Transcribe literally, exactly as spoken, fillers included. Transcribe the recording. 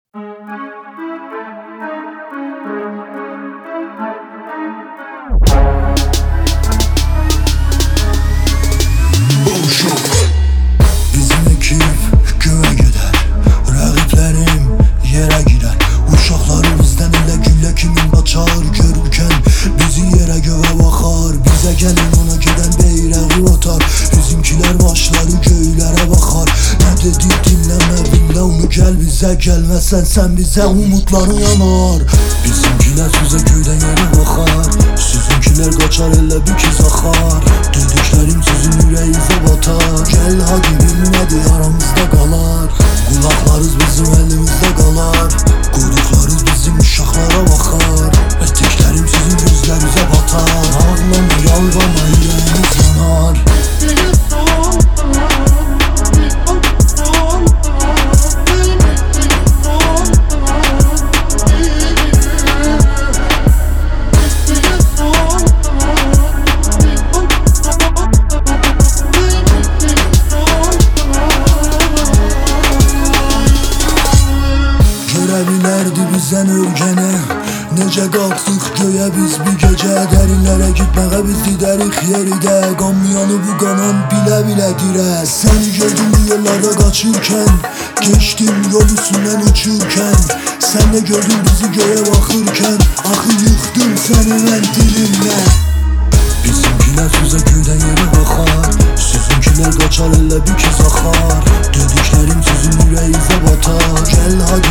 Bizim ekip göğe gider, rəqiblərim yerə girər. Uşaqları bizdən elə güllə kimin qaçar, görürkən bizi yerə göğe baxar. Bizə gəlin ona gedən beyrağı atar, bizimkilər başları göylərə baxar. Nə dedi dinləmə billə onu, gəl bizə, gəlməsən sən bizə umutların yanar. Bizimkilər sizə göydən yerə baxar, sizinkilər qaçar elə bir ki zaxar. Dediklərim sizin ürəyinizə batar, gəl hadi bilmədi aramızda qalar. Qulaqlarız bizim əlimizdə qalar, qurduqlarız bizim uşaqlara baxar. Etdiklərim sizin gözlərinizə batar, ağlama yalvama ürəyiniz yanar. Görə bilərdi bizdən örgənə, necə qalxdıq göyə biz bir gecə. Dərinlərə gitməyə biz didərik yeridə, qanmayanı bu qanan bilə-bilə dirə. Səni gördüm bu yollarda qaçırkən, geçdim yol üstündən uçurkən. Sən də gördün bizi göyə baxırkən, axı yıxdım səni mən dilimlə. Bizimkilər sizə göydən yerə baxar, sizinkilər qaçar elə bir ki zaxar. Dediklərim sizin ürəyinizə batar, gəl hadi